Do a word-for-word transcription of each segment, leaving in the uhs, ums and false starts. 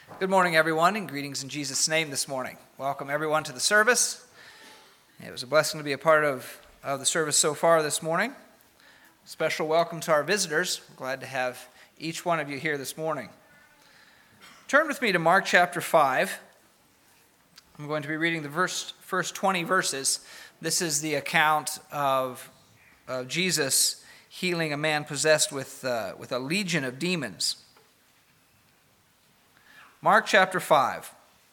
Good morning, everyone, and greetings in Jesus' name this morning. Welcome, everyone, to the service. It was a blessing to be a part of, of the service so far this morning. Special welcome to our visitors. We're glad to have each one of you here this morning. Turn with me to Mark chapter five. I'm going to be reading the verse, first twenty verses. This is the account of, of Jesus healing a man possessed with, uh, with a legion of demons. Mark chapter five.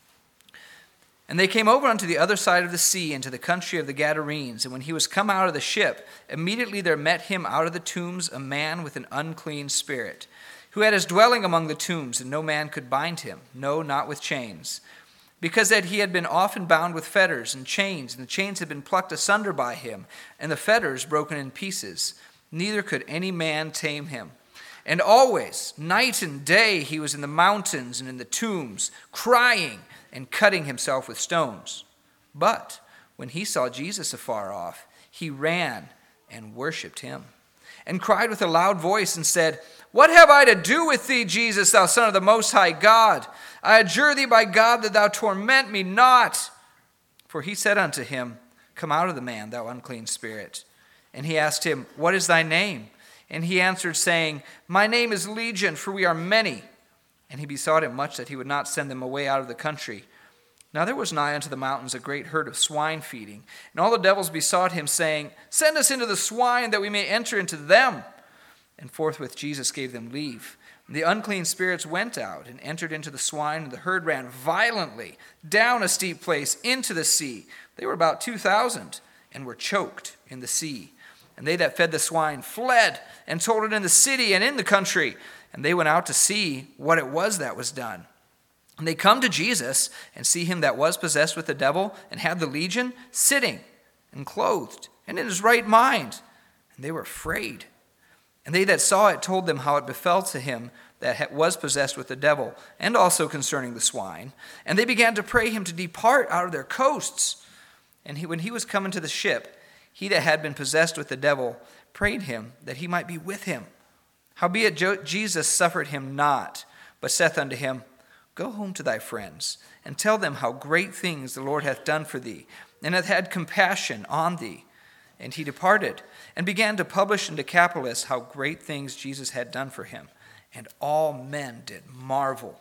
And they came over unto the other side of the sea, into the country of the Gadarenes. And when he was come out of the ship, immediately there met him out of the tombs a man with an unclean spirit, who had his dwelling among the tombs, and no man could bind him, no, not with chains, because that he had been often bound with fetters and chains, and the chains had been plucked asunder by him, and the fetters broken in pieces. Neither could any man tame him. And always, night and day, he was in the mountains and in the tombs, crying and cutting himself with stones. But when he saw Jesus afar off, he ran and worshipped him, and cried with a loud voice and said, What have I to do with thee, Jesus, thou Son of the Most High God? I adjure thee by God that thou torment me not. For he said unto him, Come out of the man, thou unclean spirit. And he asked him, What is thy name? And he answered, saying, My name is Legion, for we are many. And he besought him much that he would not send them away out of the country. Now there was nigh unto the mountains a great herd of swine feeding. And all the devils besought him, saying, Send us into the swine, that we may enter into them. And forthwith Jesus gave them leave. And the unclean spirits went out and entered into the swine, and the herd ran violently down a steep place into the sea. They were about two thousand, and were choked in the sea. And they that fed the swine fled, and told it in the city and in the country. And they went out to see what it was that was done. And they come to Jesus, and see him that was possessed with the devil, and had the legion, sitting, and clothed, and in his right mind. And they were afraid. And they that saw it told them how it befell to him that was possessed with the devil, and also concerning the swine. And they began to pray him to depart out of their coasts. And he, when he was come into the ship, he that had been possessed with the devil prayed him that he might be with him. Howbeit Jesus suffered him not, but saith unto him, Go home to thy friends, and tell them how great things the Lord hath done for thee, and hath had compassion on thee. And he departed, and began to publish in Decapolis how great things Jesus had done for him. And all men did marvel.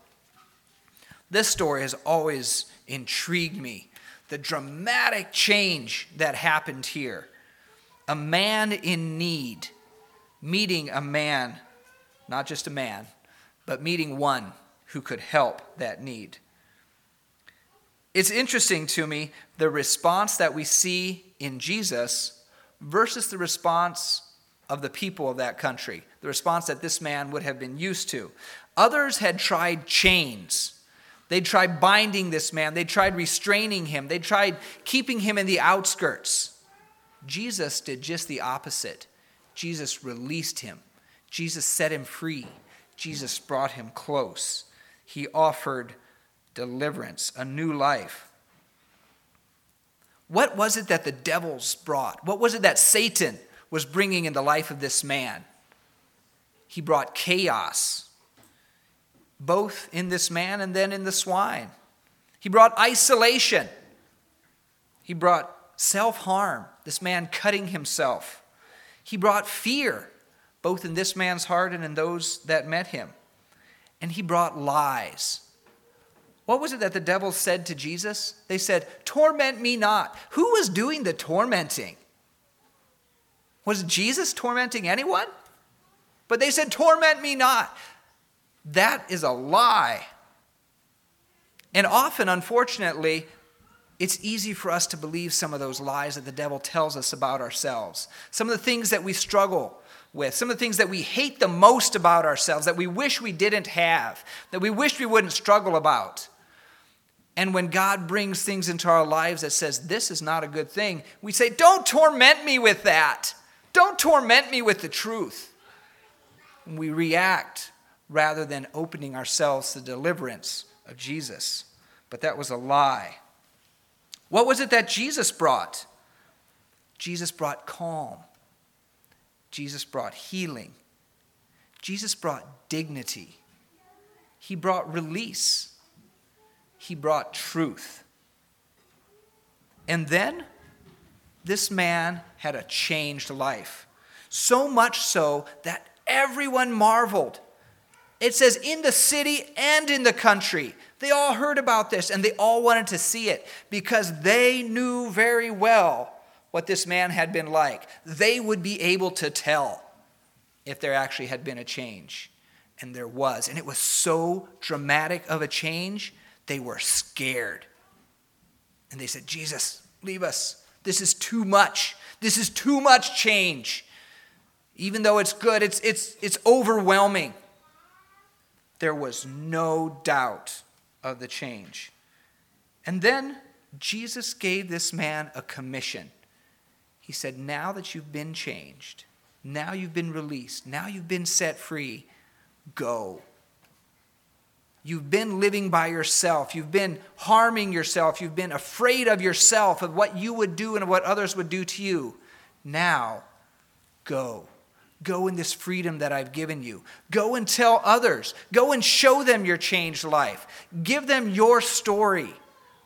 This story has always intrigued me. The dramatic change that happened here. A man in need meeting a man, not just a man, but meeting one who could help that need. It's interesting to me, the response that we see in Jesus versus the response of the people of that country, the response that this man would have been used to. Others had tried chains. They tried binding this man. They tried restraining him. They tried keeping him in the outskirts. Jesus did just the opposite. Jesus released him. Jesus set him free. Jesus brought him close. He offered deliverance, a new life. What was it that the devils brought? What was it that Satan was bringing in the life of this man? He brought chaos, both in this man and then in the swine. He brought isolation. He brought self-harm, this man cutting himself. He brought fear, both in this man's heart and in those that met him. And he brought lies. What was it that the devil said to Jesus? They said, Torment me not. Who was doing the tormenting? Was Jesus tormenting anyone? But they said, Torment me not. That is a lie. And often, unfortunately, it's easy for us to believe some of those lies that the devil tells us about ourselves. Some of the things that we struggle with, some of the things that we hate the most about ourselves, that we wish we didn't have, that we wish we wouldn't struggle about. And when God brings things into our lives that says, this is not a good thing, we say, don't torment me with that. Don't torment me with the truth. And we react rather than opening ourselves to the deliverance of Jesus. But that was a lie. What was it that Jesus brought? Jesus brought calm. Jesus brought healing. Jesus brought dignity. He brought release. he brought truth. And then this man had a changed life. So much so that everyone marveled. It says in the city and in the country. They all heard about this and they all wanted to see it because they knew very well what this man had been like. They would be able to tell if there actually had been a change. And there was. And it was so dramatic of a change, they were scared. And they said, Jesus, leave us. This is too much. This is too much change. Even though it's good, it's, it's, it's overwhelming. There was no doubt of the change. And then Jesus gave this man a commission. He said, now that you've been changed, now you've been released, now you've been set free, go. You've been living by yourself. You've been harming yourself. You've been afraid of yourself, of what you would do and what others would do to you. Now, go. Go in this freedom that I've given you. Go and tell others. Go and show them your changed life. Give them your story.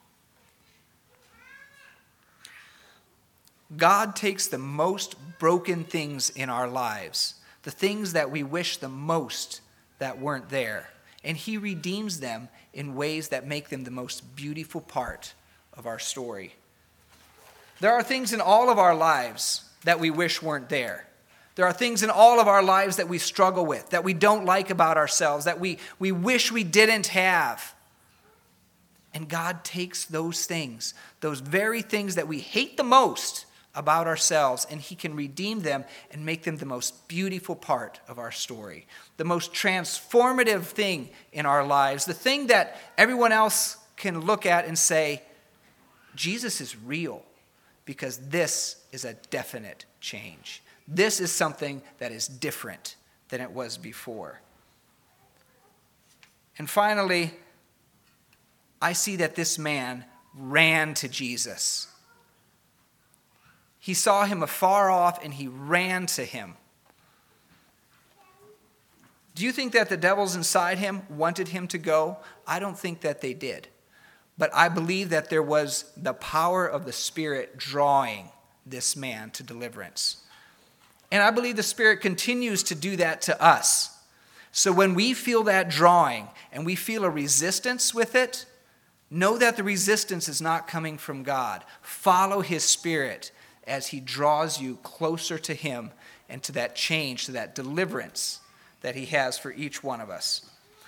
God takes the most broken things in our lives, the things that we wish the most that weren't there, and he redeems them in ways that make them the most beautiful part of our story. There are things in all of our lives that we wish weren't there. There are things in all of our lives that we struggle with, that we don't like about ourselves, that we, we wish we didn't have. And God takes those things, those very things that we hate the most about ourselves, and he can redeem them and make them the most beautiful part of our story, the most transformative thing in our lives, the thing that everyone else can look at and say, Jesus is real, because this is a definite change. This is something that is different than it was before. And finally, I see that this man ran to Jesus. He saw him afar off and he ran to him. Do you think that the devils inside him wanted him to go? I don't think that they did. But I believe that there was the power of the Spirit drawing this man to deliverance. And I believe the Spirit continues to do that to us. So when we feel that drawing and we feel a resistance with it, know that the resistance is not coming from God. Follow his Spirit as he draws you closer to him and to that change, to that deliverance that he has for each one of us.